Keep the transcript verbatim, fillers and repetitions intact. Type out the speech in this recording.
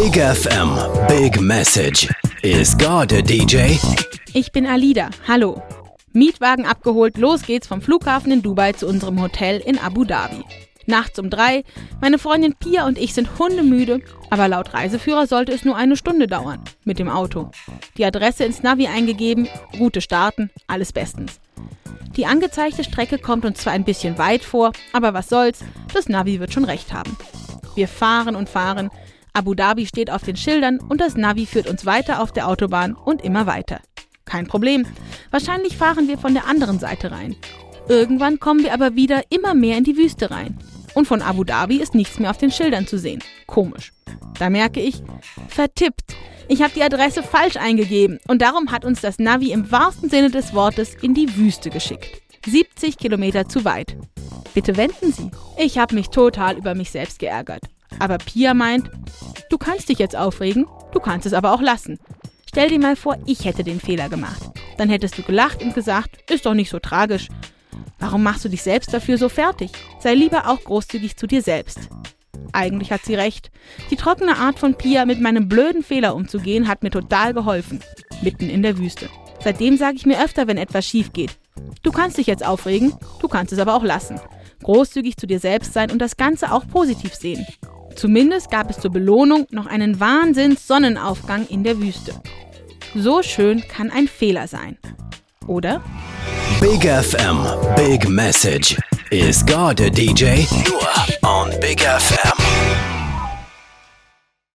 Big F M, Big Message. Is God a D J? Ich bin Alida, hallo. Mietwagen abgeholt, los geht's vom Flughafen in Dubai zu unserem Hotel in Abu Dhabi. Nachts um drei, meine Freundin Pia und ich sind hundemüde, aber laut Reiseführer sollte es nur eine Stunde dauern, mit dem Auto. Die Adresse ins Navi eingegeben, Route starten, alles bestens. Die angezeigte Strecke kommt uns zwar ein bisschen weit vor, aber was soll's, das Navi wird schon recht haben. Wir fahren und fahren, Abu Dhabi steht auf den Schildern und das Navi führt uns weiter auf der Autobahn und immer weiter. Kein Problem, wahrscheinlich fahren wir von der anderen Seite rein. Irgendwann kommen wir aber wieder immer mehr in die Wüste rein. Und von Abu Dhabi ist nichts mehr auf den Schildern zu sehen. Komisch. Da merke ich, vertippt. Ich habe die Adresse falsch eingegeben und darum hat uns das Navi im wahrsten Sinne des Wortes in die Wüste geschickt. siebzig Kilometer zu weit. Bitte wenden Sie. Ich habe mich total über mich selbst geärgert. Aber Pia meint, du kannst dich jetzt aufregen, du kannst es aber auch lassen. Stell dir mal vor, ich hätte den Fehler gemacht. Dann hättest du gelacht und gesagt, ist doch nicht so tragisch. Warum machst du dich selbst dafür so fertig? Sei lieber auch großzügig zu dir selbst. Eigentlich hat sie recht. Die trockene Art von Pia, mit meinem blöden Fehler umzugehen, hat mir total geholfen. Mitten in der Wüste. Seitdem sage ich mir öfter, wenn etwas schief geht. Du kannst dich jetzt aufregen, du kannst es aber auch lassen. Großzügig zu dir selbst sein und das Ganze auch positiv sehen. Zumindest gab es zur Belohnung noch einen Wahnsinns-Sonnenaufgang in der Wüste. So schön kann ein Fehler sein. Oder? Big F M, Big Message. Is God a D J? Nur on Big F M.